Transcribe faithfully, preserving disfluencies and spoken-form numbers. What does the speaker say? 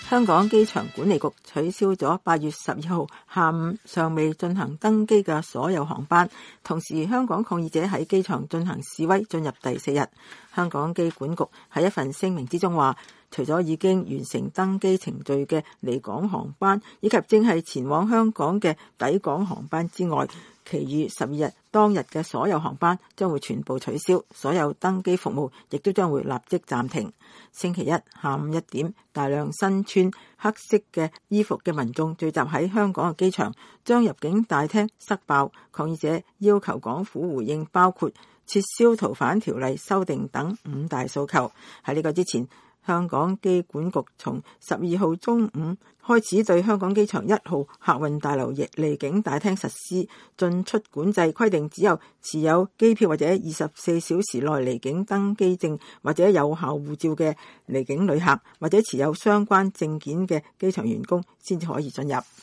香港機場管理局取消咗八月十二號下午尚未進行登機嘅所有航班，同時香港抗議者喺機場進行示威，進入第四日。香港機管局喺一份聲明之中話，除咗已經完成登機程序嘅離港航班以及正係前往香港嘅抵港航班之外，其餘十二日當日嘅所有航班將會全部取消，所有登機服務亦都將會立即暫停。星期一下午一點，大量身穿黑色嘅衣服嘅民眾聚集喺香港嘅機場，將入境大廳塞爆。抗議者要求港府回應包括撤銷逃犯條例修訂等五大訴求。喺呢個之前，香港機管局從十二號中午開始對香港機場一號客運大樓離境大廳實施進出管制，規定只有持有機票或者二十四小時內離境登機證或者有效護照嘅離境旅客，或者持有相關證件嘅機場員工先至可以進入。